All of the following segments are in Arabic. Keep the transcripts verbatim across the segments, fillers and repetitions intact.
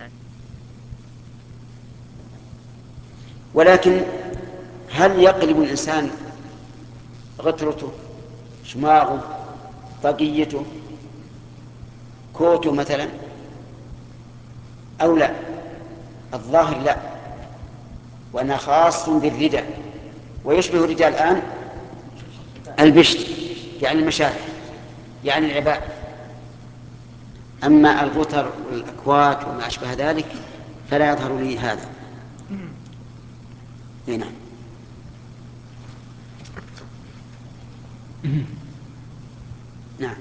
ولكن هل يقلب الإنسان غترته، شماغه، طاقيته، كوته مثلا أو لا؟ الظاهر لا، وأنا خاص بالرداء، ويشبه الرداء الآن البشت يعني المشاحن يعني العباء. أما الغتر والأكوات وما أشبه ذلك فلا يظهر لي هذا. هنا نعم.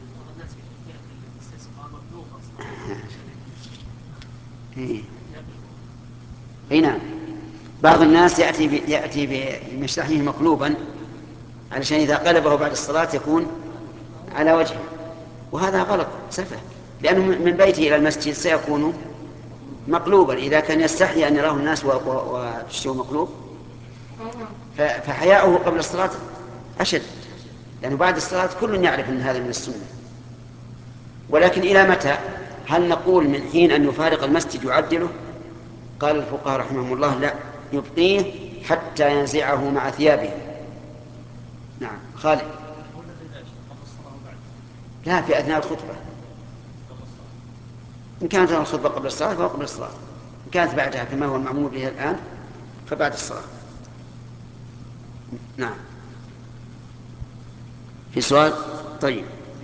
اي نعم، بعض الناس يأتي يأتي بمشلحه مقلوبا علشان إذا قلبه بعد الصلاة يكون على وجهه، وهذا غلط سفه، لأنه من بيته إلى المسجد سيكون مقلوبا. إذا كان يستحي أن يراه الناس وتشتهي مقلوب فحياؤه قبل الصلاة أشد، لأنه بعد الصلاة كل يعرف أن هذا من السنة. ولكن إلى متى؟ هل نقول من حين أن يفارق المسجد يعدله؟ قال الفقهاء رحمهم الله لا، يبقيه حتى ينزعه مع ثيابه. نعم خالد. لا، في أثناء الخطبة. إن كانت الخطبة قبل الصلاة فهو قبل الصلاة، إن كانت بعدها كما هو المعمول به الآن فبعد الصلاة. نعم. في سؤال؟ طيب.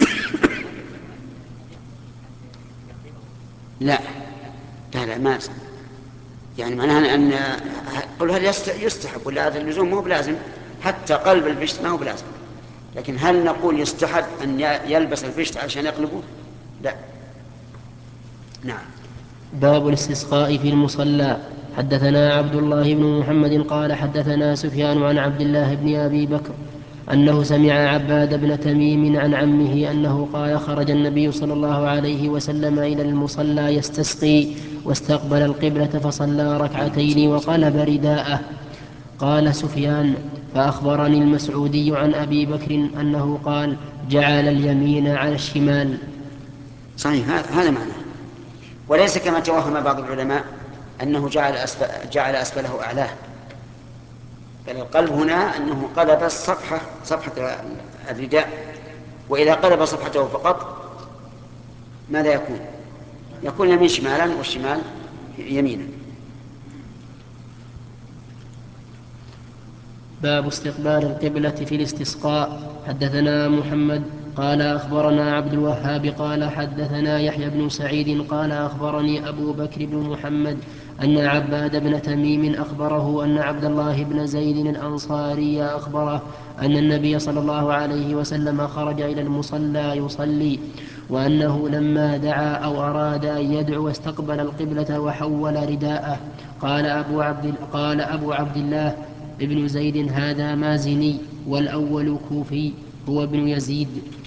لا لا لا ما أسمع. يعني معناها أن قل هل يستحب ولا هذا اللزوم؟ ما هو بلازم، حتى قلب البشت ما هو بلازم. لكن هل نقول يستحب أن يلبس البشت عشان يقلبه؟ لا. نعم. باب الاستسقاء في المصلى. حدثنا عبد الله بن محمد قال حدثنا سفيان عن عبد الله بن أبي بكر أنه سمع عباد بن تميم عن عمه أنه قال خرج النبي صلى الله عليه وسلم إلى المصلى يستسقي واستقبل القبلة فصلى ركعتين وقلب رداءه. قال سفيان فأخبرني المسعودي عن أبي بكر أنه قال جعل اليمين على الشمال. صحيح، هذا معناه، وليس كما توهم بعض العلماء أنه جعل, أسفل جعل أسفله أعلاه، بل القلب هنا أنه قلب الصفحة صفحة الرداء، وإذا قلب صفحته فقط ماذا يكون؟ يكون يمين شمالا والشمال يمينا. باب استقبال القبلة في الاستسقاء. حدثنا محمد قال أخبرنا عبد الوهاب قال حدثنا يحيى بن سعيد قال أخبرني أبو بكر بن محمد أن عباد بن تميم أخبره أن عبد الله بن زيد الأنصاري أخبره أن النبي صلى الله عليه وسلم خرج إلى المصلى يصلي، وأنه لما دعا أو أراد أن يدعو استقبل القبلة وحول رداءه. قال أبو عبد, قال أبو عبد الله ابن زيد هذا مازني، والأول كوفي هو ابن يزيد.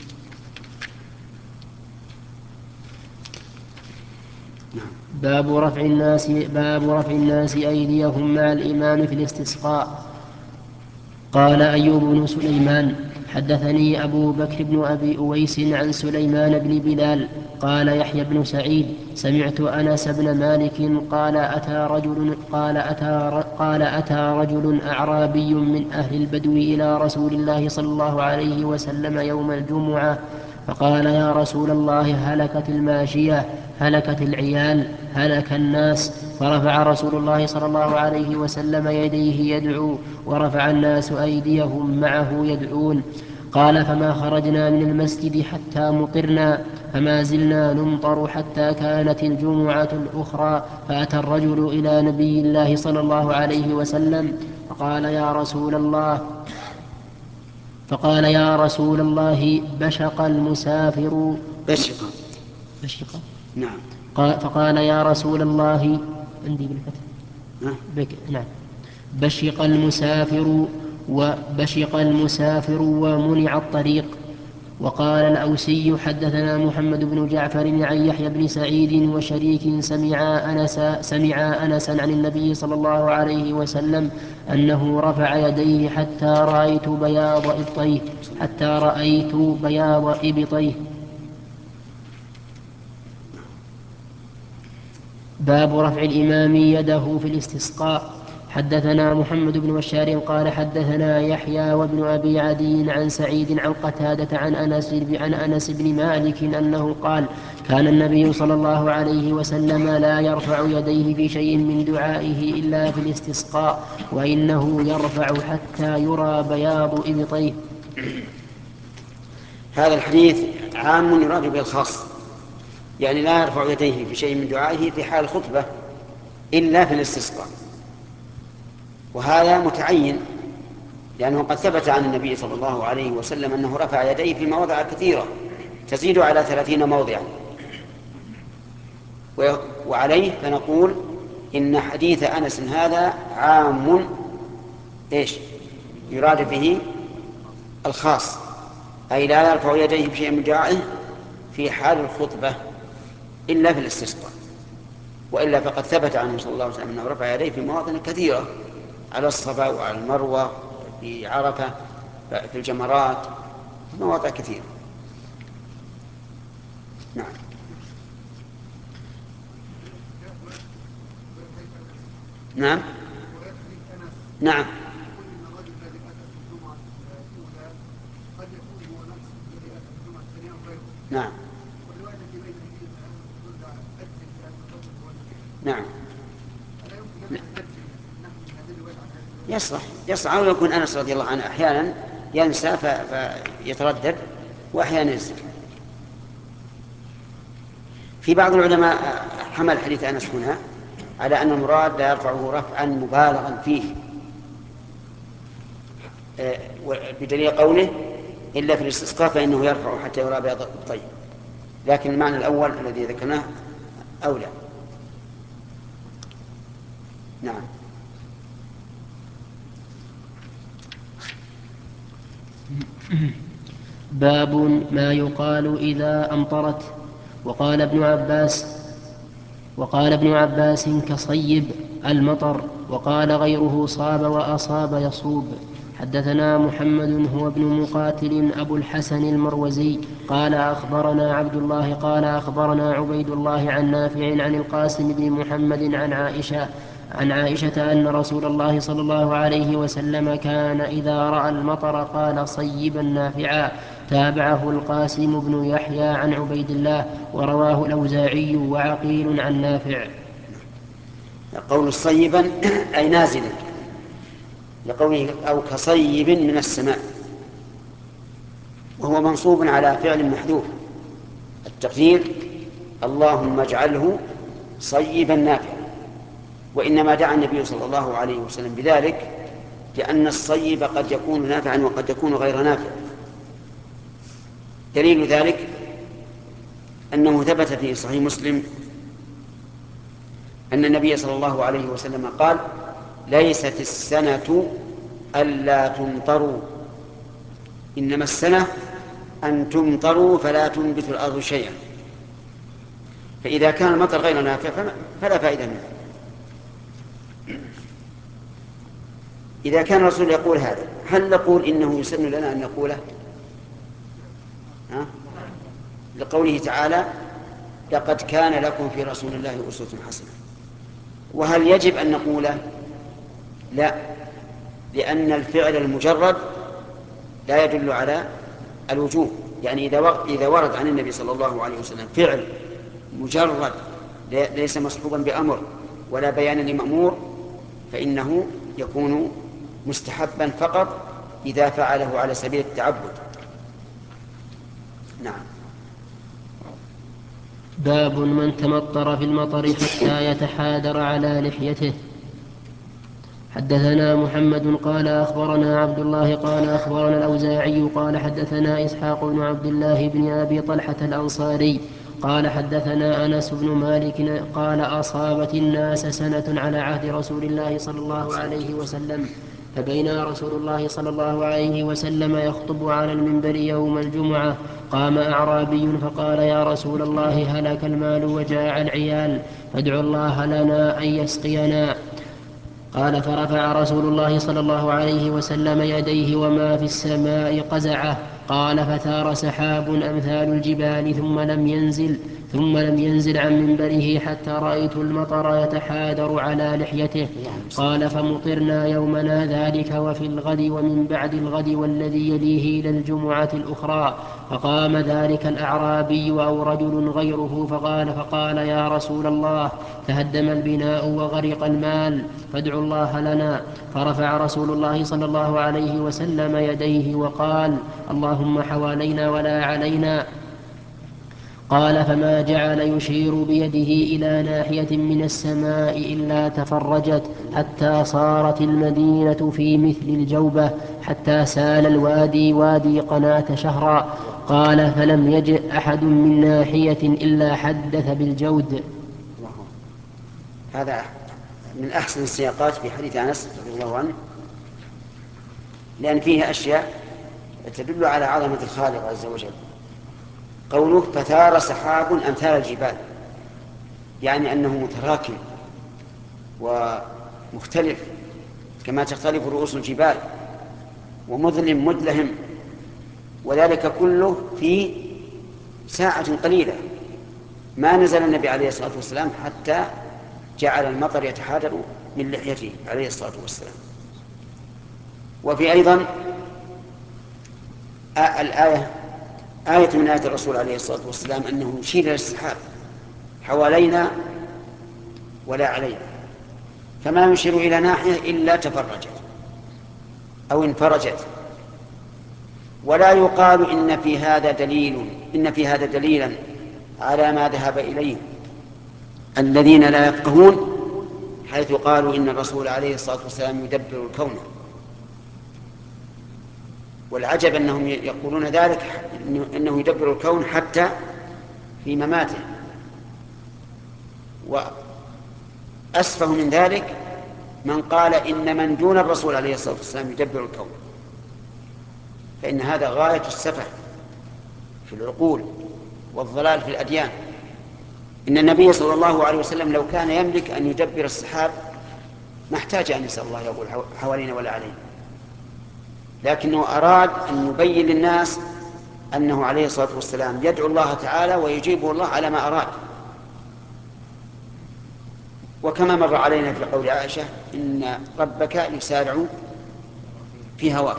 باب رفع الناس باب رفع الناس أيديهم مع الإمام في الاستسقاء. قال أيوب بن سليمان حدثني أبو بكر بن أبي أويس عن سليمان بن بلال قال يحيى بن سعيد سمعت أنس بن مالك قال أتى رجل, قال أتى قال أتى رجل أعرابي من أهل البدو إلى رسول الله صلى الله عليه وسلم يوم الجمعة فقال يا رسول الله هلكت الماشية هلكت العيال هلك الناس. فرفع رسول الله صلى الله عليه وسلم يديه يدعو ورفع الناس أيديهم معه يدعون. قال فما خرجنا من المسجد حتى مطرنا فما زلنا نمطر حتى كانت الجمعة الأخرى فأتى الرجل إلى نبي الله صلى الله عليه وسلم فقال يا رسول الله فقال يا رسول الله بشق المسافر بشق بشق نعم. فقال يا رسول الله عندي بالفتح بك نعم بشق المسافر وبشق المسافر ومنع الطريق. وقال الأوسي حدثنا محمد بن جعفر عن يحيى بن سعيد وشريك سمع أنس سمع أنسا عن النبي صلى الله عليه وسلم أنه رفع يديه حتى رأيت بياض إبطيه حتى رأيت بياض إبطيه. باب رفع الإمام يده في الاستسقاء. حدثنا محمد بن بشار قال حدثنا يحيى وابن أبي عدي عن سعيد عن قتادة عن أنس, عن أنس بن مالك أنه قال كان النبي صلى الله عليه وسلم لا يرفع يديه في شيء من دعائه إلا في الاستسقاء وإنه يرفع حتى يرى بياض إبطيه. هذا الحديث عام يراد به الخاص، يعني لا يرفع يديه في شيء من دعائه في حال الخطبة إلا في الاستسقاء، وهذا متعين لأنه قد ثبت عن النبي صلى الله عليه وسلم أنه رفع يديه في مواضع كثيرة تزيد على ثلاثين موضعا، وعليه فنقول إن حديث أنس هذا عام إيش يراد به الخاص، أي لا يرفع يديه بشيء من دعائه في حال الخطبة إلا في الاستسقاء، وإلا فقد ثبت عنه صلى الله عليه وسلم أنه رفع يديه في مواطن كثيرة، على الصفا وعلى المروة، في عرفة، في الجمرات، مواضع كثيرة. نعم. نعم. نعم. نعم. نعم. يصح يصح أو يكون أنس رضي الله عنه أحيانا ينسى فيتردد وأحيانا ينسى. في بعض العلماء حمل حديث أنس هنا على أن المراد لا يرفعه رفعا مبالغا فيه، بدليل قوله إلا في الاستسقاء فإنه يرفع حتى يرى بياض الطيب، لكن المعنى الأول الذي ذكرناه أولى. نعم. باب ما يقال إذا أمطرت. وقال ابن عباس وقال ابن عباس كصيب المطر، وقال غيره صاب وأصاب يصوب. حدثنا محمد هو ابن مقاتل أبو الحسن المروزي قال أخبرنا عبد الله قال أخبرنا عبيد الله عن نافع عن القاسم بن محمد عن عائشة عن عائشة أن رسول الله صلى الله عليه وسلم كان إذا رأى المطر قال صيبا نافعا. تابعه القاسم بن يحيى عن عبيد الله، ورواه الأوزاعي وعقيل عن نافع. قول صيبا أي نازلا، لقوله أو كصيب من السماء، وهو منصوب على فعل محذوف، التقدير اللهم اجعله صيبا نافعا. وإنما دعا النبي صلى الله عليه وسلم بذلك لأن الصيب قد يكون نافعا وقد يكون غير نافع. دليل ذلك أنه ثبت في صحيح مسلم أن النبي صلى الله عليه وسلم قال ليست السنة ألا تمطروا، إنما السنة أن تمطروا فلا تنبت الأرض شيئا. فإذا كان المطر غير نافع فلا فائدة منه. إذا كان الرسول يقول هذا هل نقول إنه يسن لنا أن نقوله؟ ها؟ لقوله تعالى لقد كان لكم في رسول الله أسوة حسنة. وهل يجب أن نقوله؟ لا، لأن الفعل المجرد لا يدل على الوجوب. يعني إذا ورد عن النبي صلى الله عليه وسلم فعل مجرد ليس مصحوبا بأمر ولا بيان لمأمور فإنه يكون مستحبا فقط إذا فعله على سبيل التعبد. نعم. باب من تمطر في المطر حتى يتحادر على لحيته. حدثنا محمد قال أخبرنا عبد الله قال أخبرنا الأوزاعي قال حدثنا إسحاق بن عبد الله بن أبي طلحة الأنصاري قال حدثنا أنس بن مالك قال أصابت الناس سنة على عهد رسول الله صلى الله عليه وسلم، فبينا رسول الله صلى الله عليه وسلم يخطب على المنبر يوم الجمعة قام أعرابي فقال يا رسول الله هلك المال وجاع العيال فادعوا الله لنا أن يسقينا. قال فرفع رسول الله صلى الله عليه وسلم يديه وما في السماء قزعه. قال فثار سحاب أمثال الجبال ثم لم ينزل، ثم لم ينزل عن منبره حتى رأيت المطر يتحادر على لحيته. قال فمطرنا يومنا ذلك وفي الغد ومن بعد الغد والذي يليه إلى الجمعة الأخرى. فقام ذلك الأعرابي أو رجل غيره فقال فقال يا رسول الله تهدم البناء وغرق المال فادعوا الله لنا. فرفع رسول الله صلى الله عليه وسلم يديه وقال اللهم حوالينا ولا علينا. قال فما جعل يشير بيده إلى ناحية من السماء إلا تفرجت حتى صارت المدينة في مثل الجوبة حتى سال الوادي وادي قناة شهرا. قال فلم يجئ أحد من ناحية إلا حدث بالجود. هذا من أحسن السياقات في حديث أنس رضي الله عنه، لأن فيه أشياء تدل على عظمة الخالق عز وجل. قوله فثار سحاب أمثال الجبال، يعني أنه متراكم ومختلف كما تختلف رؤوس الجبال، ومظلم مدلهم، وذلك كله في ساعة قليلة. ما نزل النبي عليه الصلاة والسلام حتى جعل المطر يتحادر من لحيته عليه الصلاة والسلام. وفي أيضا الآية آية من آيات الرسول عليه الصلاة والسلام أنه يشير إلى السحاب حوالينا ولا علينا، فما يشير إلى ناحية إلا تفرجت أو انفرجت. ولا يقال إن في هذا دليل إن في هذا دليلا على ما ذهب إليه الذين لا يفقهون، حيث قالوا إن الرسول عليه الصلاة والسلام يدبر الكون. والعجب أنهم يقولون ذلك، أنه يدبر الكون حتى في مماته. وأسفه من ذلك من قال إن من دون الرسول عليه الصلاة والسلام يدبر الكون، فإن هذا غاية السفه في العقول والضلال في الأديان. إن النبي صلى الله عليه وسلم لو كان يملك أن يدبر السحاب ما احتاج أن يسأل الله يقول حوالينا ولا علينا، لكنه أراد أن يبين للناس أنه عليه الصلاة والسلام يدعو الله تعالى ويجيبه الله على ما أراد. وكما مر علينا في قول عائشة إن ربك يسارع في هواك،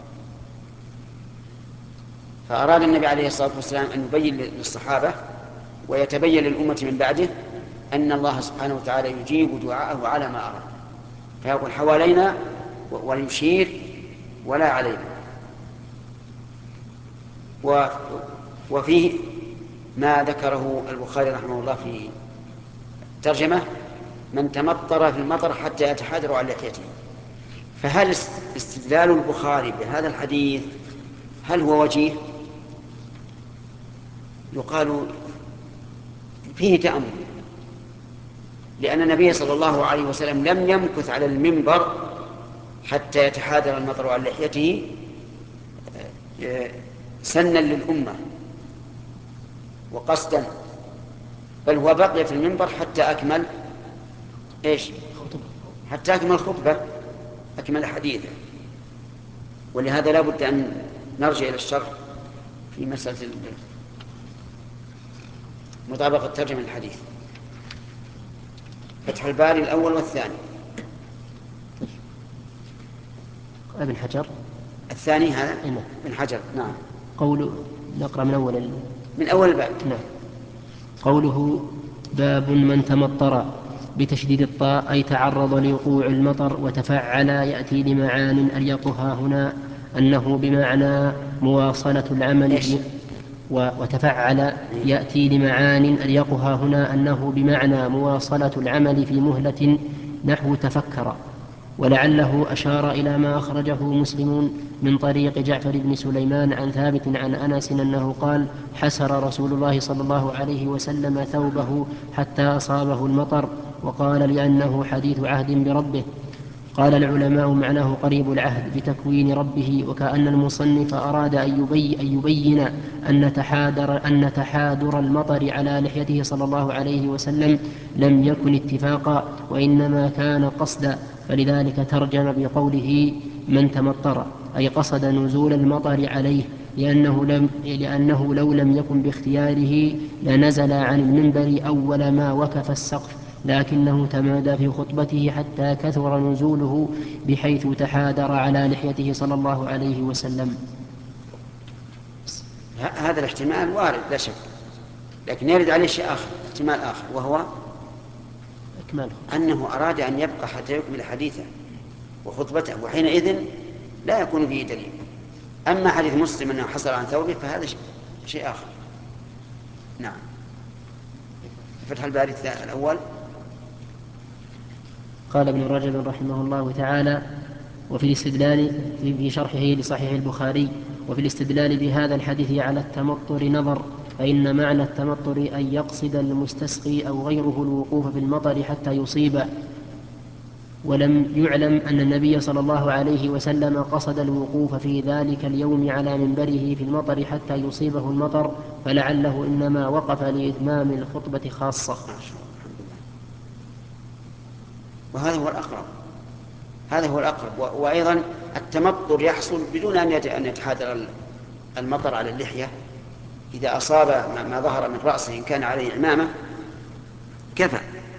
فأراد النبي عليه الصلاة والسلام أن يبين للصحابة ويتبين للأمة من بعده أن الله سبحانه وتعالى يجيب دعاءه على ما أراد، فيقول حوالينا ويشير ولا علينا. وفيه ما ذكره البخاري رحمه الله في ترجمة من تمطر في المطر حتى يتحادر عن لحيته. فهل استدلال البخاري بهذا الحديث هل هو وجيه؟ يقال فيه تأمل، لأن النبي صلى الله عليه وسلم لم يمكث على المنبر حتى يتحادر المطر عن لحيته سنا للأمة وقصدا، بل هو بقي في المنبر حتى أكمل إيش؟ حتى أكمل خطبة، أكمل حديثه. ولهذا لا بد أن نرجع إلى الشرح في مسألة مطابقة ترجمة الحديث. فتح الباري الأول والثاني. ابن حجر الثاني هذا ابن حجر. نعم. قوله نقرأ من أول من أول الباب. نعم. قوله باب من تمطر بتشديد الطاء أي تعرض لوقوع المطر، وتفعل يأتي لمعان أليقها هنا أنه بمعنى مواصلة العمل ب... وتفعل يأتي لمعان أليقها هنا أنه بمعنى مواصلة العمل في مهلة نحو تفكر. ولعله أشار إلى ما أخرجه مسلم من طريق جعفر بن سليمان عن ثابت عن أنس أنه قال حسر رسول الله صلى الله عليه وسلم ثوبه حتى أصابه المطر، وقال لأنه حديث عهد بربه. قال العلماء معناه قريب العهد بتكوين ربه، وكأن المصنف أراد أن يبين, أن يبين أن, تحادر أن تحادر المطر على لحيته صلى الله عليه وسلم لم يكن اتفاقا وإنما كان قصدا، فلذلك ترجم بقوله من تمطر أي قصد نزول المطر عليه، لأنه, لم لأنه لو لم يكن باختياره لنزل عن المنبر أول ما وكف السقف، لكنه تمادى في خطبته حتى كثر نزوله بحيث تحادر على لحيته صلى الله عليه وسلم. هذا الاحتمال وارد لا شك، لكن يرد عليه شيء آخر، احتمال آخر، وهو أكمله. أنه أراد أن يبقى حتى يكمل حديثه وخطبته، وحينئذ لا يكون فيه دليل. أما حديث مسلم أنه حصل عن ثوبه فهذا شيء آخر. نعم. فتح الباري الأول. قال ابن رجب رحمه الله تعالى: وفي الاستدلال في شرحه لصحيح البخاري: وفي الاستدلال بهذا الحديث على التمطر نظر، فإن معنى التمطر أن يقصد المستسقي أو غيره الوقوف في المطر حتى يصيبه، ولم يعلم أن النبي صلى الله عليه وسلم قصد الوقوف في ذلك اليوم على منبره في المطر حتى يصيبه المطر، فلعله إنما وقف لإتمام الخطبة خاصة. وهذا هو الأقرب، هذا هو الأقرب. وأيضا التمطر يحصل بدون أن يتحادر المطر على اللحية. إذا أصاب ما ظهر من رأسه إن كان عليه عمامة كفى.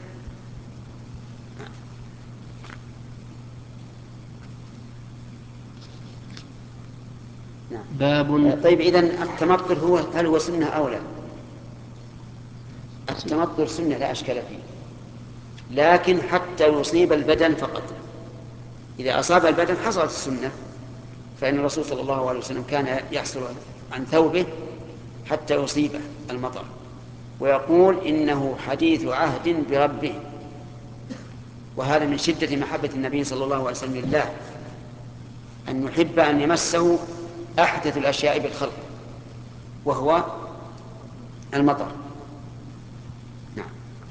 باب. طيب إذن التمطر هو هل هو سنة أو لا؟ التمطر سنة لا أشكال فيه، لكن حتى يصيب البدن فقط. إذا أصاب البدن حصلت السنة، فإن الرسول صلى الله عليه وسلم كان يحصل عن ثوبه حتى يصيبه المطر، ويقول إنه حديث عهد بربه. وهذا من شدة محبة النبي صلى الله عليه وسلم لله، أن يحب أن يمسه أحدث الأشياء بالخلق وهو المطر. نعم.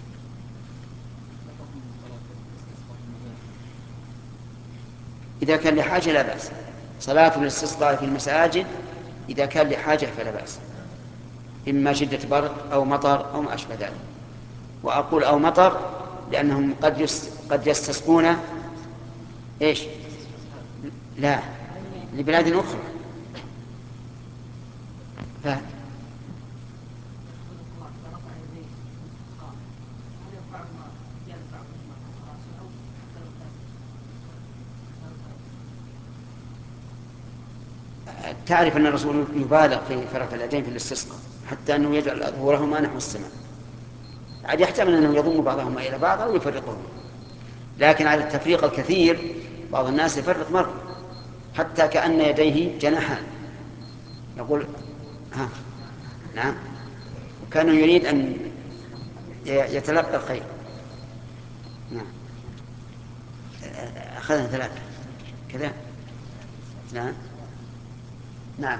إذا كان لحاجة لا بأس. صلاة الاستسقاء في المساجد إذا كان لحاجة فلا بأس، إما شدة برد أو مطر أو ما أشبه ذلك. وأقول أو مطر لأنهم قد يس قد يستسقون إيش؟ لا، لبلاد أخرى. ف... تعرف أن الرسول يبالغ في فرق اليدين في الاستسقاء حتى أنه يجعل أظهرهما نحو السماء. عاد يحتمل أنه يضم بعضهما إلى بعض أو يفرقهما، لكن على التفريق الكثير بعض الناس يفرق مرة حتى كأن يديه جناحان، يقول ها نعم، وكان يريد أن يتلقى الخير. نعم. أخذنا ثلاثة كذا. نعم. نعم.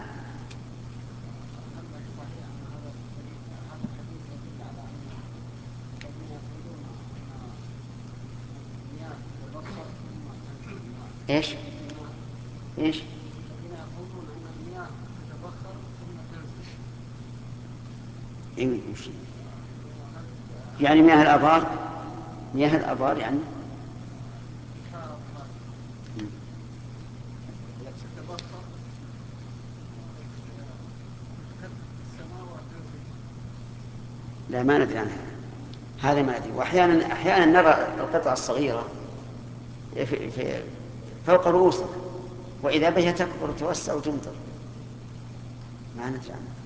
ايش ايش يعني مياه الآبار، مياه الآبار يعني لا ما ندري عنها، هذا ما ندري. وأحيانا أحيانا نرى القطع الصغيرة في في فوق رؤوسنا، وإذا بها تكبر وتوسع وتمطر، ما ندري عنها.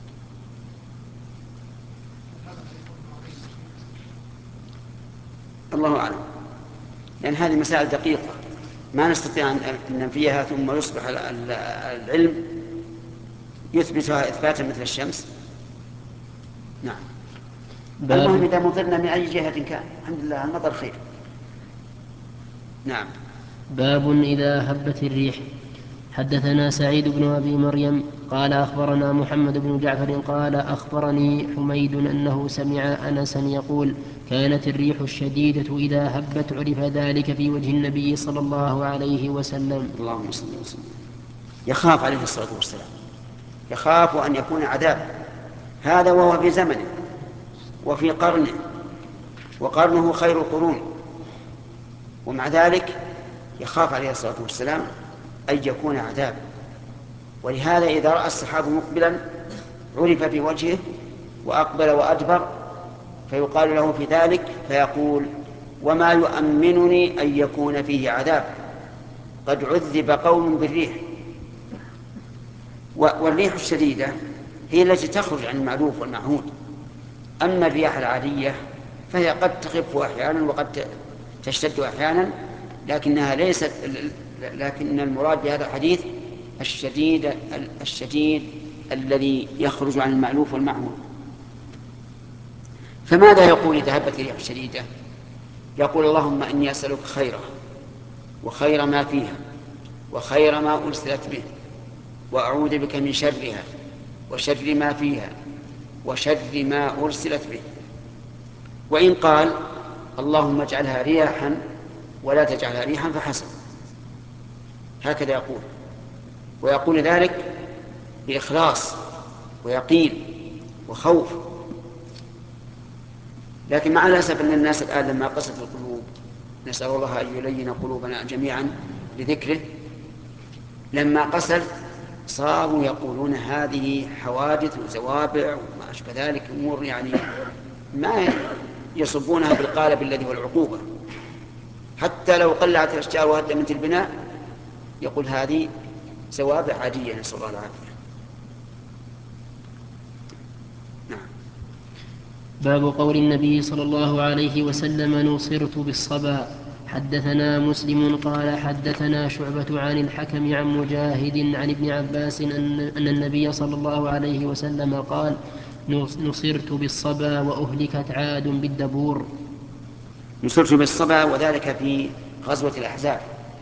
الله أعلم، لأن هذه مسائل دقيقة ما نستطيع أن ننفيها ثم يصبح العلم يثبتها إثباتا مثل الشمس. نعم. المهم إذا مطرنا من أي جهة كان الحمد لله المطر خير. نعم. باب إذا هبت الريح. حدثنا سعيد بن أبي مريم قال أخبرنا محمد بن جعفر قال أخبرني حميد أنه سمع أنسا يقول: كانت الريح الشديدة إذا هبت عرف ذلك في وجه النبي صلى الله عليه وسلم. اللهم صل وسلم. يخاف عليه الصلاة والسلام، يخاف أن يكون عذاب، هذا وهو في زمنه وفي قرنه، وقرنه خير القرون، ومع ذلك يخاف عليه الصلاة والسلام أن يكون عذاب. ولهذا إذا رأى السحاب مقبلا عرف في وجهه وأقبل وأدبر، فيقال له في ذلك فيقول: وما يؤمنني أن يكون فيه عذاب، قد عذب قوم بالريح. والريح الشديدة هي التي تخرج عن المألوف والمعهود. أما الرياح العادية فهي قد تخف أحيانا وقد تشتد أحيانا، لكنها ليست لكن المراد بهذا الحديث الشديد الشديد الذي يخرج عن المألوف والمعهود. فماذا يقول إذا هبت الريح الشديدة؟ يقول: اللهم إني أسألك خيرها وخير ما فيها وخير ما أرسلت به، وأعوذ بك من شرها وشر ما فيها وشر ما أرسلت به. وإن قال: اللهم اجعلها رياحا ولا تجعلها ريحا فحسب، هكذا يقول، ويقول ذلك بإخلاص ويقين وخوف. لكن مع الأسف أن الناس الآن لما قست القلوب، نسأل الله أن يلين قلوبنا جميعا بذكره، لما قست صاروا يقولون هذه حوادث وزوابع وما أشبه ذلك، أمور يعني ما يصبونها بالقالب الذي هو العقوبة. حتى لو قلعت الأشجار وهدمت البناء يقول هذه زوابع عادية، نسأل الله العافية. نعم. باب قول النبي صلى الله عليه وسلم: نصرت بالصبا. حدثنا مسلم قال حدثنا شعبة عن الحكم عن مجاهد عن ابن عباس أن, أن النبي صلى الله عليه وسلم قال: نصرت بالصبا وأهلكت عاد بالدبور. نصرت بالصبا، وذلك في غزوة الأحزاب،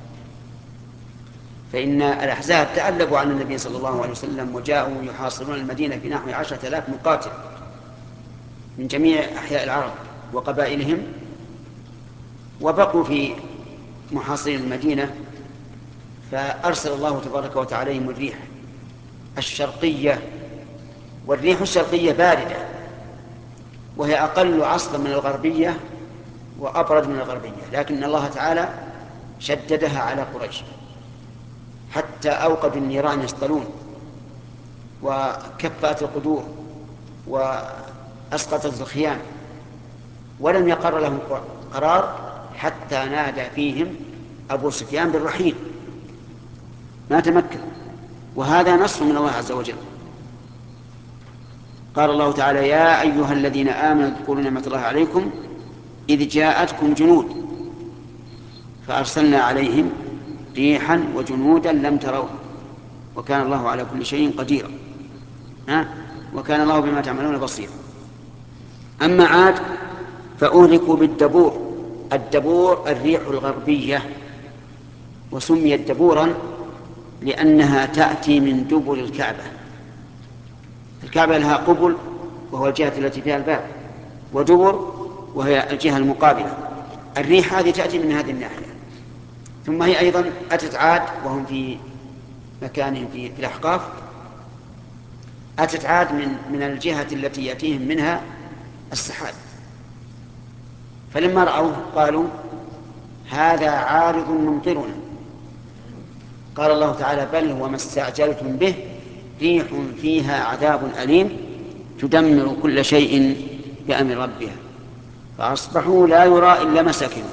فإن الأحزاب تألبوا عن النبي صلى الله عليه وسلم وجاءوا يحاصرون المدينة في نحو عشرة آلاف مقاتل من جميع أحياء العرب وقبائلهم، وبقوا في محاصرين المدينة. فأرسل الله تبارك وتعالى عليهم الريح الشرقية، والريح الشرقية باردة، وهي أقل عصفا من الغربية وأبرد من الغربية، لكن الله تعالى شددها على قريش حتى أوقدوا النيران يسطلون وكفأت القدور وأسقطت الخيام، ولم يقر لهم قرار حتى نادى فيهم أبو سفيان بالرحيل، ما تمكن. وهذا نصر من الله عز وجل. قال الله تعالى: يا أيها الذين آمنوا اذكروا نعمة الله عليكم إذ جاءتكم جنود فأرسلنا عليهم ريحا وجنودا لم تروها وكان الله على كل شيء قديرا. ها؟ وكان الله بما تعملون بصيرا. أما عاد فأهلكوا بالدبور. الدبور الريح الغربية، وسميت دبورا لأنها تأتي من دبر الكعبة. الكعبة لها قبل وهو الجهة التي فيها الباب، ودبر وهي الجهة المقابلة. الريح هذه تأتي من هذه الناحية. ثم هي أيضا أتت عاد وهم في مكانهم في الأحقاف، أتت عاد من, من الجهة التي يأتيهم منها السحاب، فلما رأوه قالوا: هذا عارض ممطرنا. قال الله تعالى: بل هو ما استعجلتم به ريح فيها عذاب أليم تدمر كل شيء بأمر ربها فأصبحوا لا يرى إلا مساكنهم.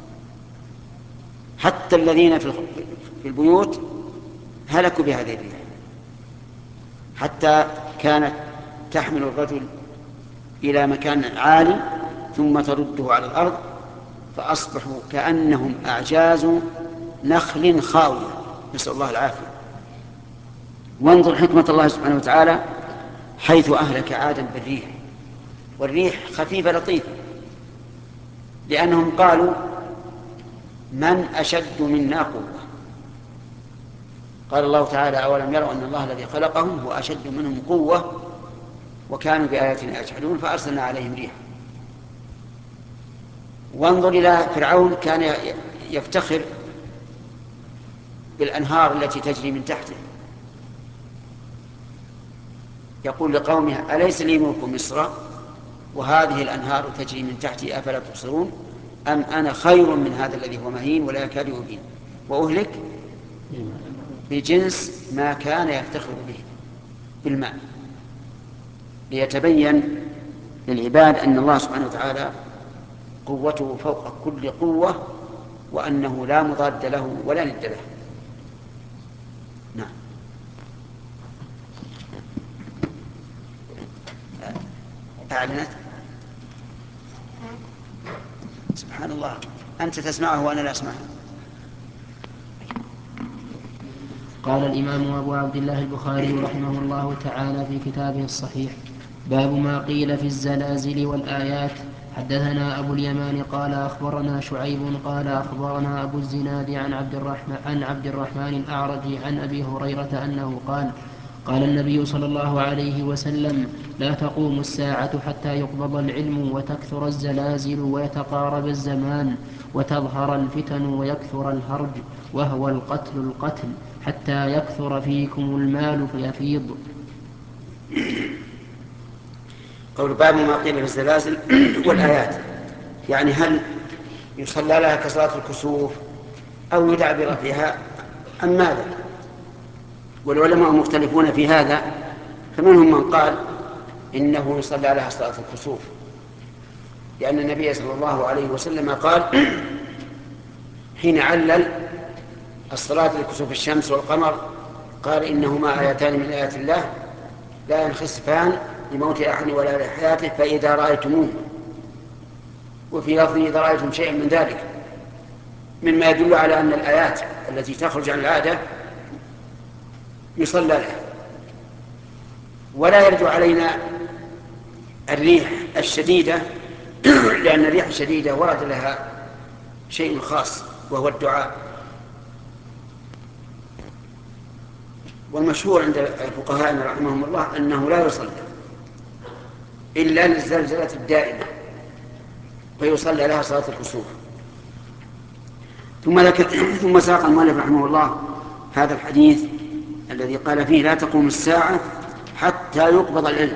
حتى الذين في البيوت هلكوا بهذه الريح، حتى كانت تحمل الرجل إلى مكان عالي ثم ترده على الأرض فأصبحوا كأنهم أعجاز نخل خاوية، نسأل الله العافية. وانظر حكمة الله سبحانه وتعالى حيث أهلك عادا بالريح، والريح خفيفة لطيفة، لأنهم قالوا: من أشد منا قوة. قال الله تعالى: أولم يروا أن الله الذي خلقهم هو أشد منهم قوة وكانوا بآياتنا يجحدون فأرسلنا عليهم ريح. وانظر إلى فرعون، كان يفتخر بالأنهار التي تجري من تحته، يقول لقومه: أليس لي ملك مصر وهذه الأنهار تجري من تحتي أفلا تبصرون أم أنا خير من هذا الذي هو مهين ولا يكاد يبين وأهلك بجنس ما كان يفتخر به بالمال، ليتبين للعباد أن الله سبحانه وتعالى قوته فوق كل قوة، وأنه لا مضاد له ولا ند له. نعم. أعلنت. سبحان الله، أنت تسمعه وأنا لا أسمعه. قال الإمام أبو عبد الله البخاري رحمه الله تعالى في كتابه الصحيح: باب ما قيل في الزلازل والآيات. حدثنا أبو اليمان قال أخبرنا شعيب قال أخبرنا أبو الزناد عن عبد الرحمن, عن عبد الرحمن الأعرج عن أبي هريرة أنه قال: قال النبي صلى الله عليه وسلم: لا تقوم الساعة حتى يقبض العلم وتكثر الزلازل ويتقارب الزمان وتظهر الفتن ويكثر الهرج، وهو القتل القتل، حتى يكثر فيكم المال فيفيض. قول باب ما قيل في الزلازل والآيات، يعني هل يصلى لها كصلاة الكسوف أو يدعبر فيها أم ماذا؟ والعلماء مختلفون في هذا، فمنهم من قال إنه يصلى لها صلاة الكسوف، لأن النبي صلى الله عليه وسلم قال حين علل الصلاة لكسوف الشمس والقمر قال: إنهما آيتان من آيات الله لا ينخسفان لموت أحد ولا لحياته فإذا رأيتموه. وفي لفظ إذا رأيتم شيئا من ذلك، مما يدل على أن الآيات التي تخرج عن العادة يصلى لها. ولا يرد علينا الريح الشديدة لأن الريح الشديدة ورد لها شيء خاص وهو الدعاء. والمشهور عند فقهائنا رحمهم الله أنه لا يصلى إلا للزلزلة الدائمة، فيصلى لها صلاة الكسوف. ثم لك ثم ساق المؤلف رحمه الله هذا الحديث الذي قال فيه: لا تقوم الساعة حتى يقبض العلم.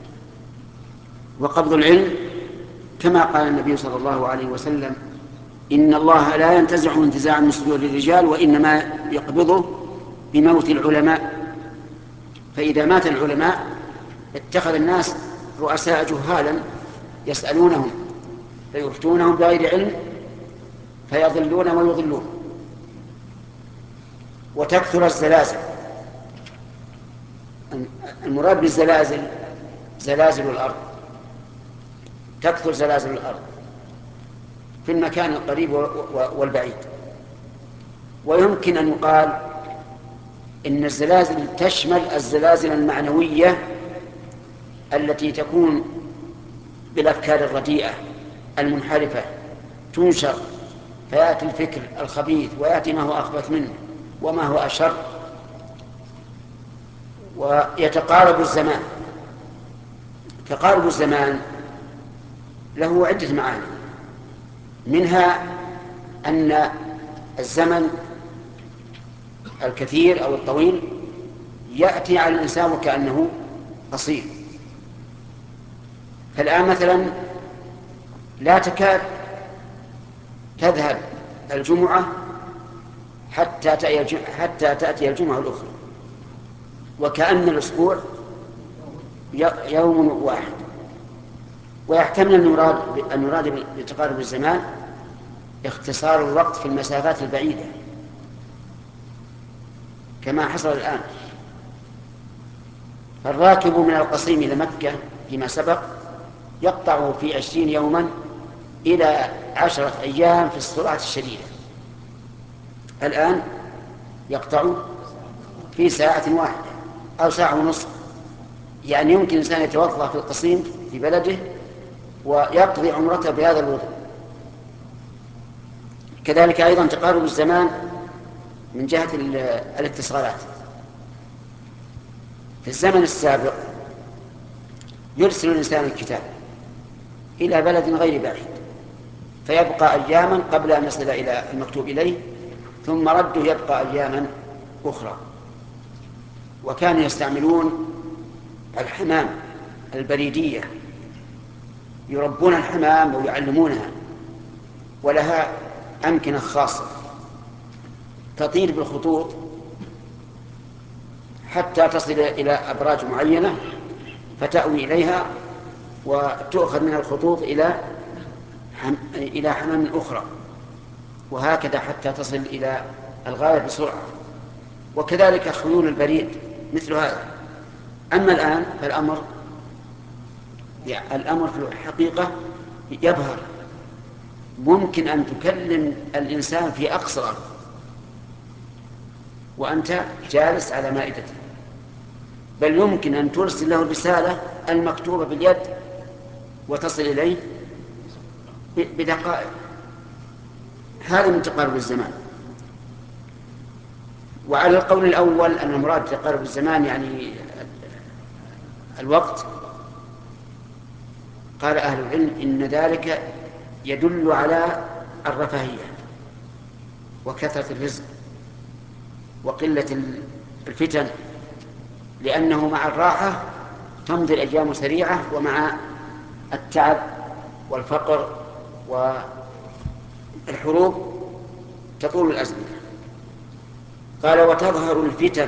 وقبض العلم كما قال النبي صلى الله عليه وسلم: إن الله لا ينتزع انتزاعا من صدور الرجال، وإنما يقبضه بموت العلماء. فإذا مات العلماء اتخذ الناس رؤساء جهالا يسألونهم فيفتونهم بغير علم فيضلون ويضلون. وتكثر الزلازل. المراد بالزلازل زلازل الأرض، تكثر زلازل الأرض في المكان القريب والبعيد. ويمكن أن يقال إن الزلازل تشمل الزلازل المعنوية التي تكون بالأفكار الرديئة المنحرفة، تنشر فيأتي الفكر الخبيث ويأتي ما هو أخبث منه وما هو أشر، ويتقارب الزمان. تقارب الزمان له عدة معاني، منها أن الزمن الكثير أو الطويل يأتي على الإنسان وكأنه قصير. فالآن مثلا لا تكاد تذهب الجمعة حتى حتى تأتي الجمعة الأخرى، وكأن الأسبوع يوم واحد. ويحتمل أن يراد بتقارب الزمان اختصار الوقت في المسافات البعيدة كما حصل الآن. فالراكب من القصيم إلى مكة فيما سبق يقطع في عشرين يوما إلى عشرة أيام في السرعة الشديدة. الآن يقطع في ساعة واحدة أو ساعة ونصف. يعني يمكن الإنسان يتوظف في القصيم في بلده ويقضي عمرته بهذا الوضوء. كذلك أيضا تقارب الزمان من جهة الاتصالات. في الزمن السابق يرسل الإنسان الكتاب إلى بلد غير بعيد فيبقى أياما قبل أن يصل إلى المكتوب إليه، ثم رده يبقى أياما أخرى. وكانوا يستعملون الحمام البريدية، يربون الحمام ويعلمونها، ولها أمكنة خاصة تطير بالخطوط حتى تصل إلى أبراج معينة فتأوي إليها وتؤخذ من الخطوط إلى حم... إلى حمام أخرى، وهكذا حتى تصل إلى الغاية بسرعة. وكذلك خيول البريد مثل هذا. أما الآن فالأمر يعني الأمر في الحقيقة يبهر. ممكن أن تكلم الإنسان في أقصى الأرض وأنت جالس على مائدته، بل يمكن أن ترسل له الرسالة المكتوبة باليد وتصل إليه بدقائق. هذا من تقارب الزمان. وعلى القول الأول أن المراد تقارب الزمان يعني الوقت، قال أهل العلم إن ذلك يدل على الرفاهية وكثرة الرزق وقلة الفتن، لأنه مع الراحة تمضي الأيام سريعة، ومع التعب والفقر والحروب تطول الأزمنة. قال وتظهر الفتن.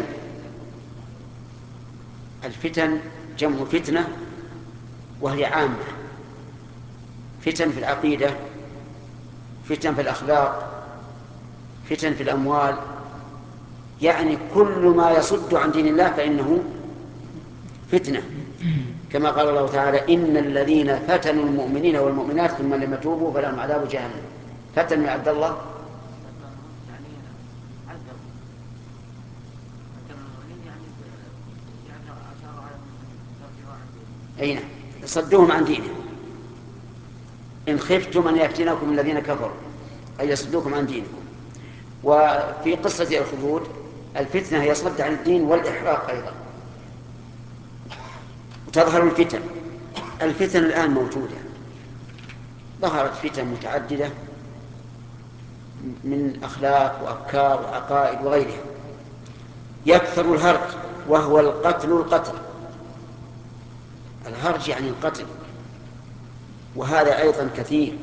الفتن جمع فتنة وهي عامة، فتن في العقيدة، فتن في الأخلاق، فتن في الأموال، يعني كل ما يصد عن دين الله فإنه فتنة، كما قال الله تعالى إن الذين فتنوا المؤمنين والمؤمنات ثم لم يتوبوا فلهم عذاب جهنم. فتن يا عبد الله أين صدوهم عن دينهم. إن خفتم أن يفتنكم الذين كفروا أي يصدوكم عن دينكم. وفي قصة الخدود الفتنة هي صد عن الدين والإحراق أيضا. وتظهر الفتن. الفتن الآن موجودة، ظهرت فتن متعددة من أخلاق وأفكار وعقائد وغيرها. يكثر الهرج وهو القتل القتل. الهرج يعني القتل، وهذا أيضا كثير.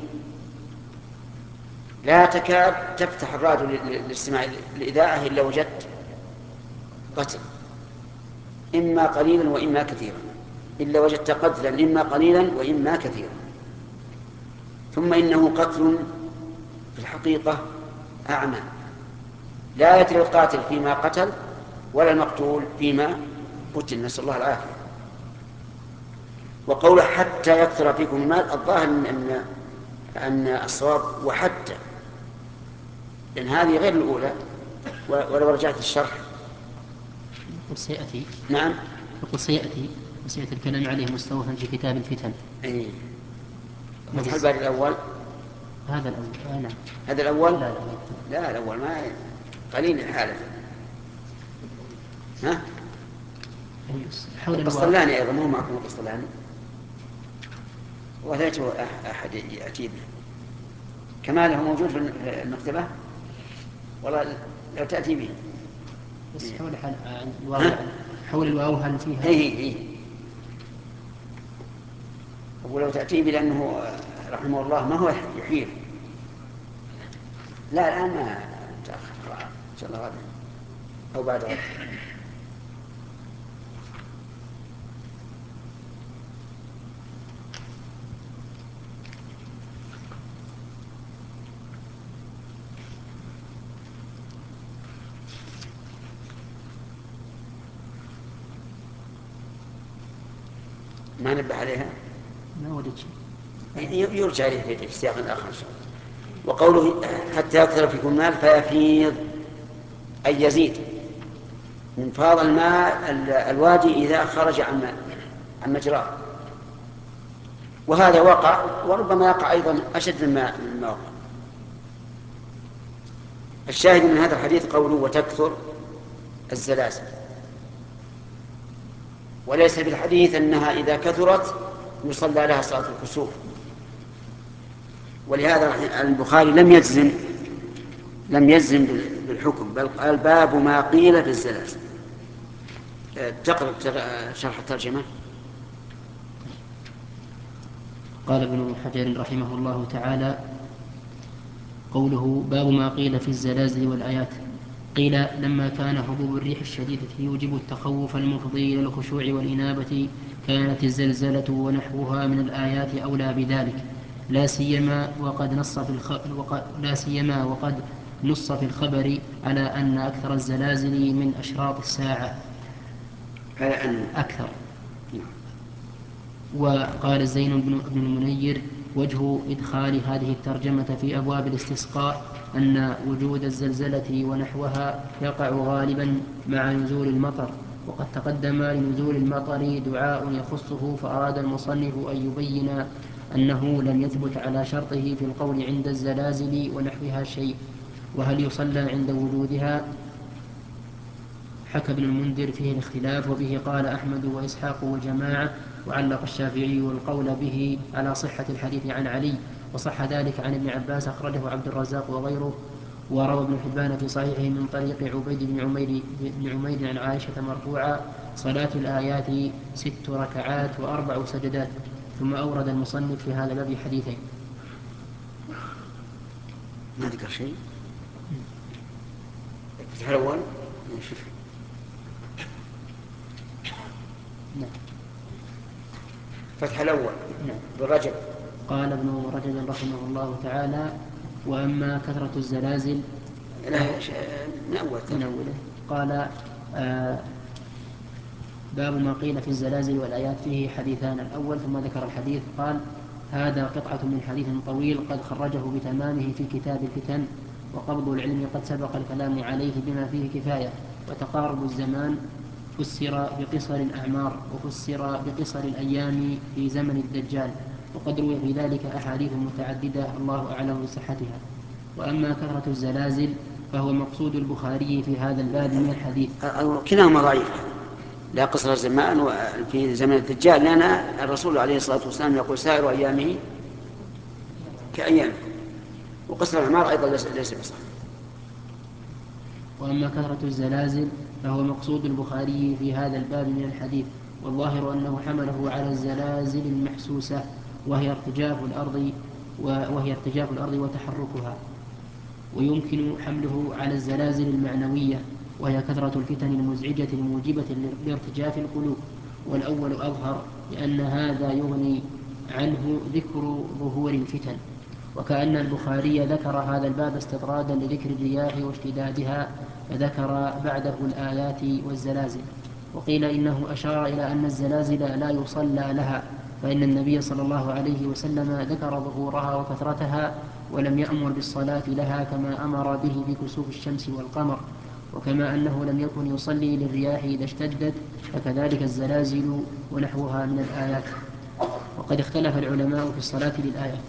لا تكاد تفتح الراديو للاستماع الإذاعة إلا وجدت قتل، إما قليلا وإما كثيرا، إلا وجدت قتلا إما قليلا وإما كثيرا. ثم إنه قتل في الحقيقة أعمى، لا يدري القاتل فيما قتل ولا المقتول فيما قتل، نسأل الله العافية. وقوله حتى يكثر فيكم المال، الظاهر أن أن الصواب وحتى، لأن هذه غير الأولى. ولو رجعت الشرح يقول سيأتي. نعم يقول سيأتي وسيأتي الكلام عليه مستوفا في كتاب الفتن. أي فتح الباري الأول. هذا الأول. آه نعم. هذا الأول. لا لا, لا. لا الأول ما قليل الحالة. ها حول القسطلاني أيضا مو معكم القسطلاني، ولا يجوز أحد يأتي به. كماله موجود في المكتبة والله لو تأتي به. بس حول الواو، حول الواو هل فيها؟ إيه إيه. ولو تأتي به لأنه رحمه الله ما هو يحيل. لا الآن ما تأخر، إن شاء الله غدا أو بعد غدا. ما نبه عليها، ما وجدت شيء يرجع إليه في سياق آخر إن شاء الله. وقوله حتى يكثر فيكم المال فيفيض أي يزيد. من فاض الماء الوادي إذا خرج عن عن مجراه، وهذا وقع وربما يقع أيضا أشد مما وقع. الشاهد من هذا الحديث قوله وتكثر الزلازل، وليس بالحديث أنها إذا كثرت يصلى لها صلاة الكسوف. ولهذا البخاري لم يجزم لم يجزم بالحكم، بل قال باب ما قيل في الزلازل. تقرأ شرح الترجمة. قال ابن حجر رحمه الله تعالى: قوله باب ما قيل في الزلازل والآيات. وقيل لما كان هبوب الريح الشديدة يوجب التخوف المفضي إلى الخشوع والإنابة كانت الزلزلة ونحوها من الآيات أولى بذلك، لا سيما وقد نص في الخ... وقد... لا سيما وقد نص في الخبر على أن أكثر الزلازل من أشراط الساعة. على أن أكثر. وقال زين بن المنير وجه إدخال هذه الترجمة في أبواب الاستسقاء أن وجود الزلزلة ونحوها يقع غالبا مع نزول المطر، وقد تقدم لنزول المطر دعاء يخصه، فأراد المصنف أن يبين أنه لم يثبت على شرطه في القول عند الزلازل ونحوها شيء. وهل يصلى عند وجودها؟ حكى ابن المنذر فيه الاختلاف، وبه قال أحمد وإسحاق وجماعة، وعلق الشافعي القول به على صحة الحديث عن علي، وصح ذلك عن ابن عباس أخرجه عبد الرزاق وغيره. وروى ابن حبان في صحيحه من طريق عبيد بن عمير, بن عمير عن عائشة مرفوعا: صلاة الآيات ست ركعات وأربع سجدات. ثم أورد المصنف في هذا الباب حديثين. ما ذكر شيء. الفتح الأول نشوف. نعم. فتح الأول. نعم. برجب. قال ابن رجب رحمه الله تعالى: وأما كثرة الزلازل. من أوله. قال آه باب ما قيل في الزلازل والآيات، فيه حديثان. الأول ثم ذكر الحديث قال: هذا قطعة من حديث طويل قد خرجه بتمامه في كتاب الفتن، وقبض العلم قد سبق الكلام عليه بما فيه كفاية. وتقارب الزمان فسر بقصر الأعمار، وفسر بقصر الأيام في زمن الدجال، وقد روي في ذلك أحاديث متعددة الله أعلم بصحتها. وأما كثرة الزلازل فهو مقصود البخاري في هذا الباب من الحديث. كلاهما ضعيف، لا قصر الزمان في زمن الدجال، لأن الرسول عليه الصلاة والسلام يقول سائر أيامه كأيامه، وقصر الأعمار أيضا ليس بصحيح. وأما كثرة الزلازل فهو مقصود البخاري في هذا الباب من الحديث، والظاهر أنه حمله على الزلازل المحسوسة، وهي ارتجاف الأرض وهي ارتجاف الأرض وتحركها. ويمكن حمله على الزلازل المعنوية، وهي كثرة الفتن المزعجة الموجبة لارتجاف القلوب، والأول أظهر، لأن هذا يغني عنه ذكر ظهور الفتن. وكأن البخاري ذكر هذا الباب استطرادا لذكر الرياح واشتدادها، فذكر بعده الآيات والزلازل. وقيل إنه أشار إلى أن الزلازل لا يصلى لها، فإن النبي صلى الله عليه وسلم ذكر ظهورها وكثرتها، ولم يأمر بالصلاة لها كما أمر به بكسوف الشمس والقمر. وكما أنه لم يكن يصلي للرياح إذا اشتدت، فكذلك الزلازل ونحوها من الآيات. وقد اختلف العلماء في الصلاة للآيات،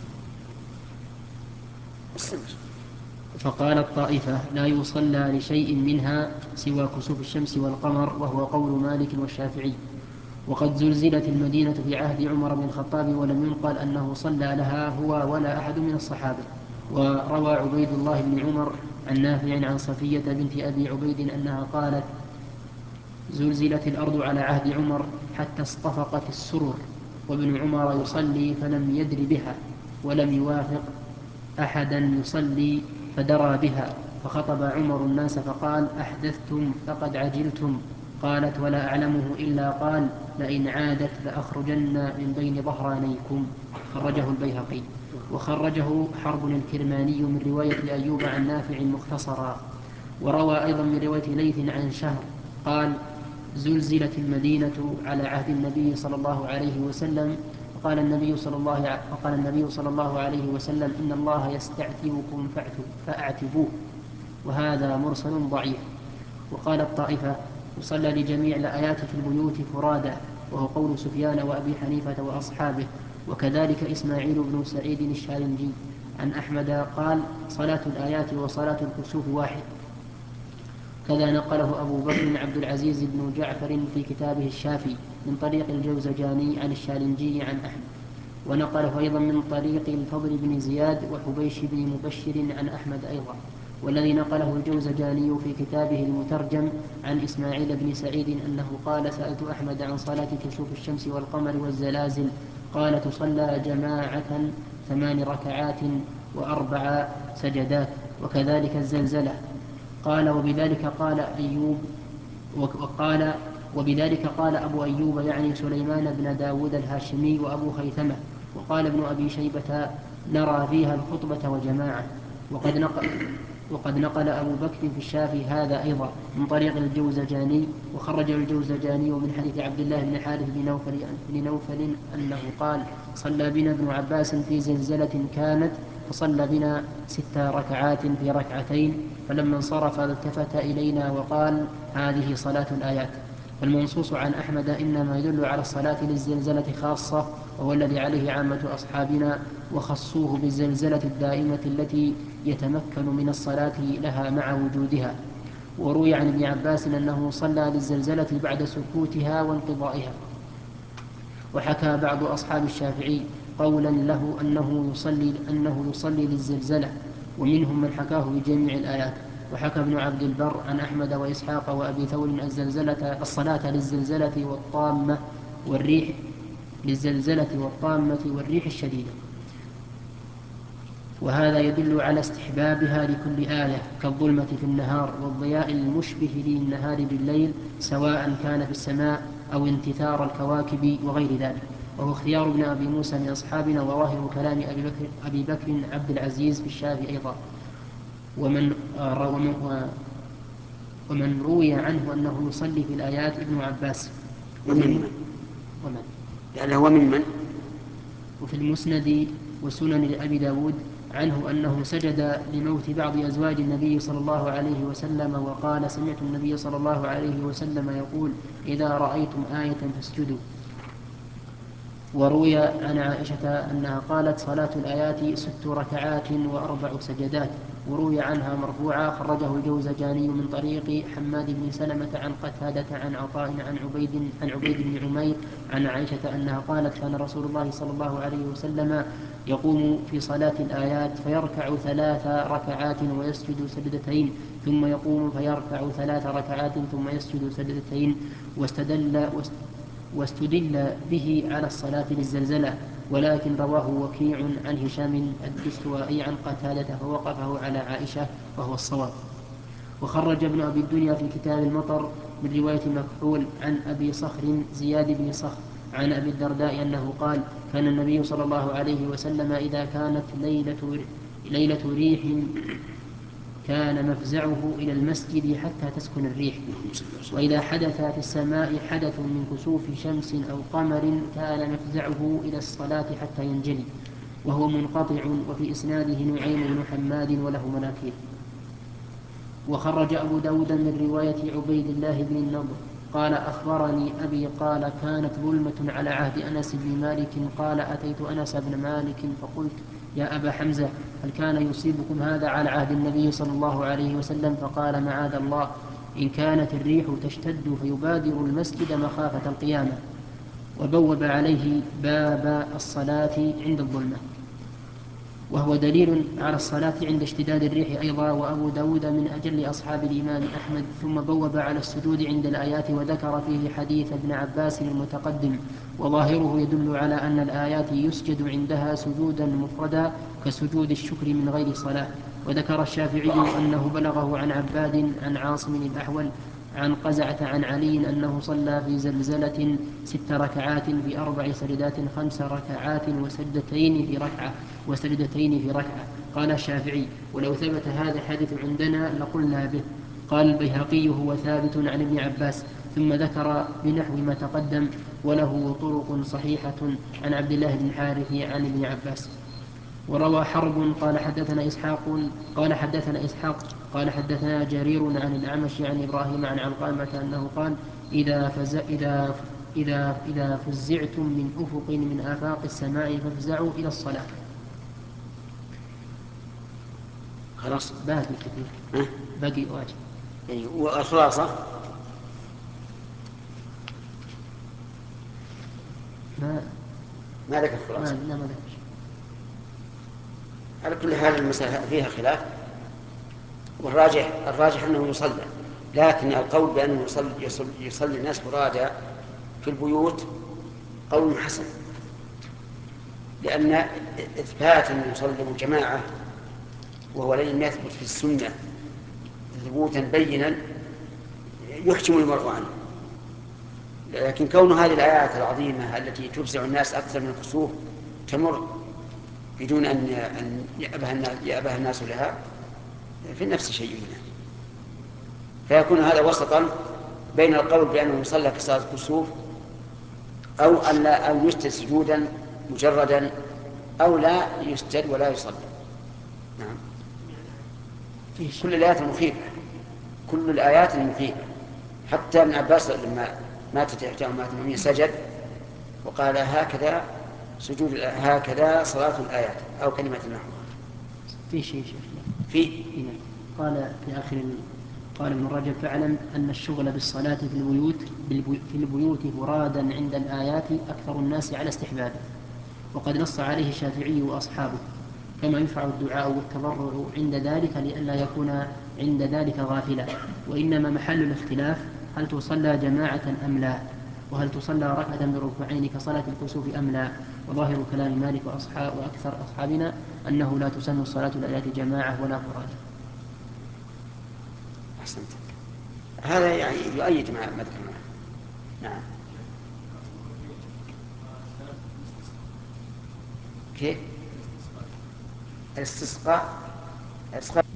فقال الطائفة: لا يصلى لشيء منها سوى كسوف الشمس والقمر، وهو قول مالك والشافعي. وقد زلزلت المدينة في عهد عمر بن الخطاب، ولم ينقل أنه صلى لها هو ولا أحد من الصحابة. وروى عبيد الله بن عمر عن نافع عن صفية بنت أبي عبيد أنها قالت: زلزلت الأرض على عهد عمر حتى اصطفقت السرر، وابن عمر يصلي فلم يدر بها، ولم يوافق أحدا يصلي فدرى بها، فخطب عمر الناس فقال: أحدثتم فقد عجلتم. قالت: ولا أعلمه إلا قال: لئن عادت لأخرجن من بين ظهرانيكم. خرجه البيهقي. وخرجه حرب الكرماني من رواية أيوب عن نافع مختصرا. وروى أيضا من رواية ليث عن شهر قال: زلزلت المدينة على عهد النبي صلى الله عليه وسلم، فقال النبي صلى الله فقال النبي صلى الله عليه وسلم: إن الله يستعتبكم فأعتبوه. وهذا مرسل ضعيف. وقال الطائفة: يصلى لجميع الآيات في البيوت فرادى، وهو قول سفيان وأبي حنيفة وأصحابه، وكذلك إسماعيل بن سعيد الشارنجي عن أحمد قال: صلاة الآيات وصلاة الكسوف واحد. كذا نقله أبو بكر عبد العزيز بن جعفر في كتابه الشافي من طريق الجوزجاني عن الشارنجي عن أحمد، ونقله أيضا من طريق الفضل بن زياد وحبيش بن مبشر عن أحمد أيضا. والذي نقله الجوزجاني في كتابه المترجم عن إسماعيل بن سعيد أنه قال: سألت أحمد عن صلاة كسوف الشمس والقمر والزلازل، قال: تصلى جماعة ثمان ركعات وأربع سجدات. وكذلك الزلزلة. قال وبذلك قال أيوب وقال وبذلك قال أبو أيوب يعني سليمان بن داود الهاشمي وأبو خيثمة. وقال ابن أبي شيبة نرى فيها الخطبة وجماعة. وقد نقل, وقد نقل أبو بكر في الشافي هذا أيضا من طريق الجوزجاني، وخرج الجوزجاني من حديث عبد الله بن حارث بن نوفل, بن نوفل أنه قال صلى بنا ابن عباس في زلزلة كانت، فصلى بنا ست ركعات في ركعتين، فلما انصرف التفت إلينا وقال هذه صلاة الآيات. فالمنصوص عن أحمد إنما يدل على الصلاة للزلزلة خاصة، وهو الذي عليه عامة أصحابنا، وخصوه بالزلزلة الدائمة التي يتمكن من الصلاة لها مع وجودها. وروي عن ابن عباس أنه صلى للزلزلة بعد سكوتها وانقضائها. وحكى بعض أصحاب الشافعي قولا له أنه يصلي, أنه يصلي للزلزلة، ومنهم من حكاه بجميع الآيات. وحكى ابن عبد البر عن أحمد وإسحاق وأبي ثور الزلزلة الصلاة للزلزلة والطامة والريح للزلزلة والطامة والريح الشديدة. وهذا يدل على استحبابها لكل آية كالظلمة في النهار والضياء المشبه للنهار بالليل، سواء كان في السماء أو انتثار الكواكب وغير ذلك. وهو اختيار ابن أبي موسى من أصحابنا، وظاهر كلام أبي بكر, أبي بكر عبد العزيز في الشافعي أيضا. ومن, ومن, ومن روي عنه أنه يصلي في الآيات ابن عباس. ومن من؟ ومن يعني هو من من؟ وفي المسند وسنن لأبي داود عنه أنه سجد لموت بعض أزواج النبي صلى الله عليه وسلم، وقال سمعت النبي صلى الله عليه وسلم يقول إذا رأيتم آية فاسجدوا. وروي عن عائشة أنها قالت صلاة الآيات ست ركعات وأربع سجدات. وروي عنها مرفوعا خرجه الجوزجاني من طريق حماد بن سلمة عن قتادة عن عطاء عن عبيد, عن عبيد بن عمير عن عائشة أنها قالت كان رسول الله صلى الله عليه وسلم يقوم في صلاة الآيات فيركع ثلاث ركعات ويسجد سجدتين، ثم يقوم فيركع ثلاث ركعات ثم يسجد سجدتين. واستدل واستدل به على الصلاة للزلزلة، ولكن رواه وكيع عن هشام الدستوائي عن قتادة فوقفه على عائشة وهو الصواب. وخرج ابن أبي الدنيا في كتاب المطر من رواية مكحول عن أبي صخر زياد بن صخر عن أبي الدرداء أنه قال كان النبي صلى الله عليه وسلم إذا كانت ليلة, ليلة ريح كان مفزعه إلى المسجد حتى تسكن الريح، وإذا حدث في السماء حدث من كسوف شمس أو قمر كان مفزعه إلى الصلاة حتى ينجلي. وهو منقطع، وفي إسناده نعيم بن حماد وله مناكير. وخرج أبو داود من رواية عبيد الله بن النضر قال أخبرني أبي قال كانت ظلمة على عهد أنس بن مالك قال أتيت أنس بن مالك فقلت يا أبا حمزة هل كان يصيبكم هذا على عهد النبي صلى الله عليه وسلم؟ فقال معاذ الله، إن كانت الريح تشتد فيبادر المسجد مخافة القيامة. وبوب عليه باب الصلاة عند الظلمة، وهو دليل على الصلاة عند اشتداد الريح أيضا. وأبو داود من أجل أصحاب الإمام أحمد. ثم بوب على السجود عند الآيات، وذكر فيه حديث ابن عباس المتقدم، وظاهره يدل على أن الآيات يسجد عندها سجودا مفردا كسجود الشكر من غير صلاة. وذكر الشافعي أنه بلغه عن عباد عن عاصم الأحول عن قزعة عن علي أنه صلى في زلزلة ست ركعات في أربع سجدات خمس ركعات وسجدتين في ركعة وسجدتين في ركعة. قال الشافعي ولو ثبت هذا الحديث عندنا لقلنا به. قال البيهقي هو ثابت عن ابن عباس. ثم ذكر بنحو ما تقدم وله طرق صحيحة عن عبد الله بن الحارث عن ابن عباس. وروى حرب قال حدثنا إسحاق قال حدثنا إسحاق قال حدثنا جرير عن الأعمش عن إبراهيم عن علقمة أنه قال إذا, فز إذا, إذا, إذا فزعتم من أفق من آفاق السماء فافزعوا إلى الصلاة. خلاص باقي كثير، باقي واجب. والخلاصة ما ما ذكر خلاصة. لا ما ذكر. على كل حال المسألة فيها خلاف، والراجح الراجح أنه يصلى، لكن القول بأنه يصلي, يصلي, يصلي الناس فرادى في البيوت قول حسن، لأن إثبات أن يصلي الجماعة وهو لم يثبت في السنة ثبوتا بينا يحجم المرء عنه. لكن كون هذه الآيات العظيمة التي تفزع الناس أكثر من الكسوف تمر بدون أن يأبه الناس لها، في النفس شيء منها، فيكون هذا وسطا بين القول بأنه يصلى كصلاة الكسوف أو أن لا، أو يسجد سجودا مجردا، أو لا يسجد ولا يصلي. نعم. كل الآيات المخيفة، كل الآيات المخيفة. حتى ابن عباس لما ماتت إحدى أمهات المؤمنين سجد وقال هكذا سجود، هكذا صلاة الآيات أو كلمة النحو. في شيء شيخ في قال في آخر ال... قال ابن رجب فاعلم أن الشغل بالصلاة في البيوت في البيوت فرادا عند الآيات أكثر الناس على استحبابه، وقد نص عليه الشافعي وأصحابه، كما يفعل الدعاء والتضرع عند ذلك لئلا يكون عند ذلك غافلا. وإنما محل الاختلاف هل تصلى جماعة أم لا، وهل تصلى ركعة بركوعين كصلاة الكسوف أم لا. وظاهر كلام مالك وأصحاب وأكثر أصحابنا أنه لا تسن الصلاة الآيات جماعة ولا فراد. أحسنت، هذا يعني يؤيد ما ذكرناه. نعم. كيف الاستسقاء؟